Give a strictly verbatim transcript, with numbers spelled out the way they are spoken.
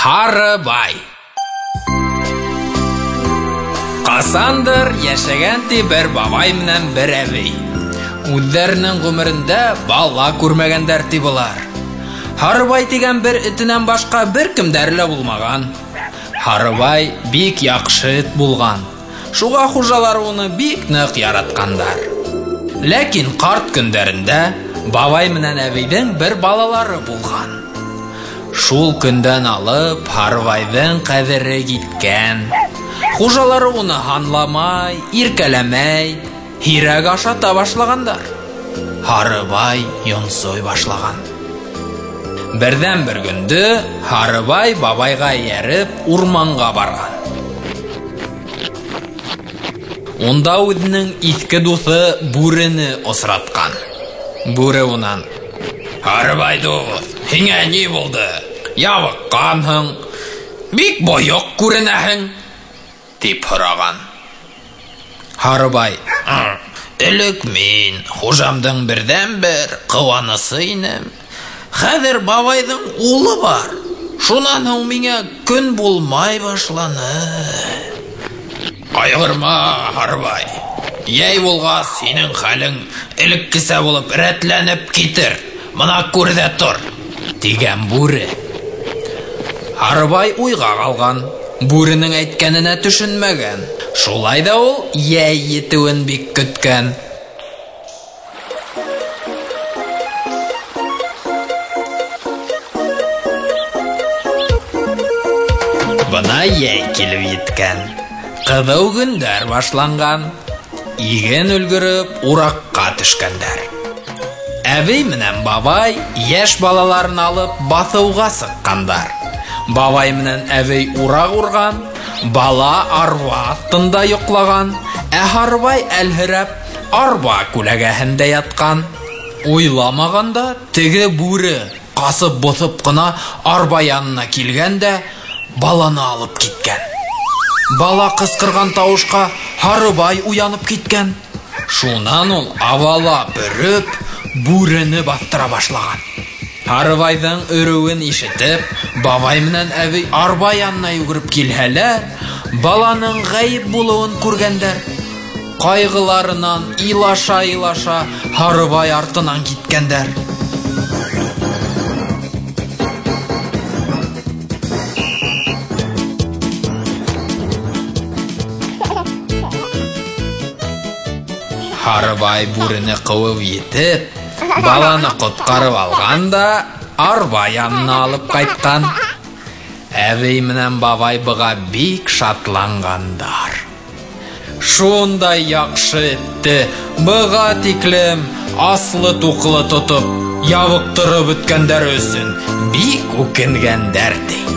Һарыбай. Касандыр яшәгән ти бер бабай менән бер әбей. Үзләренең гомерендә бала күрмәгәндәр ти булар. Һарыбай дигән бер этенән башка бер кемдәре булмаган. Һарыбай бик яхшы эт булган. Шуга хуҗалары уны бик нык яраткандар. Ләкин карт көндәрендә бабай менән әбейдән бер балалары булган. Шул көндән алып Һарыбайдың кадере киткән. Хуҗалары уны һанламай, иркәләмәй, һирәк ашата башлагандар. Һарыбай йонсой башлаган. Бердән бер көндө Һарыбай бабайга ияреп урманга барган. Онда үзенең иске дусы бүрене осраткан. Бүре унан: "Һарыбай дугыз, һиңа ни булды? Ябыкканһың, бик боек күренәһең", дип һораган. Һарыбай: "Элек мин хуҗамдың бердән-бер кыланысы инем. Хәзер бабайдың улы бар. Шуннан һуң миңа көн булмай башланы." "Кайгырма, Һарыбай. Яй булгас, синең хәлең элеккесә булып рәтләнеп китер. Мона күр дә тор", дигән бүре. Һарыбай уйга калган. Бүренең әйткәненә төшенмәгән. Шулай да ул яй етүен бик көткән. Бына яй килеп еткән. Кызыу көндәр башланган. Иген өлгөрөп уракка төшкәндәр. Әбей менән бабай яшь балаларын алып басыуга сыккандар. Бабай менән әбей урак урган, бала арба астында йоклаган, ә Һарыбай әлһерәп арба күләгәһендә яткан. Уйламаганда теге бүре касып босып кына арба янына килгән дә баланы алып киткән. Бала кыскырган тавышка Һарыбай уянып киткән. Шуннан ул авала бөреп бүрене бастыра башлаган. Һарыбайдың өрүен ишетеп, бабай менән әбей арба янына йөгереп килһәләр, баланың гаип булуын күргәндәр. Кайгыларыннан илаша-илаша Һарыбай артыннан киткәндәр. Һарыбай бүрене куып етеп, баланы коткарып алган да арба янына алып кайткан. Әбей менән бабай быга бик шатлангандар. Шундай яхшы этте быга тиклем аслы-туклы тотып, ябыктырып үткәндәр өчен бик үкенгәндәр ди.